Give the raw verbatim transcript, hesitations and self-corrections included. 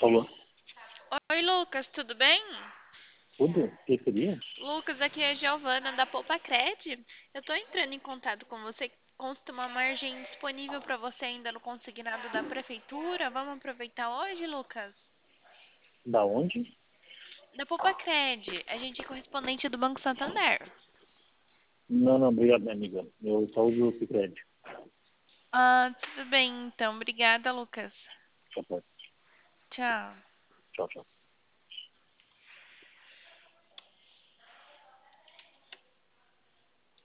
Alô, Oi, Lucas, tudo bem? tudo? O que seria? Lucas, aqui é a Giovana da Poupa Cred. Eu tô entrando em contato com você. Consta uma margem disponível para você ainda no consignado da prefeitura. Vamos aproveitar hoje, Lucas? Da onde? Da Poupa Cred. A gente é correspondente do Banco Santander. Não, não, obrigado, minha amiga. Eu só uso o Cicred. Ah, tudo bem, então. Obrigada, Lucas. Tchau, tchau. Tchau. Tchau, tchau.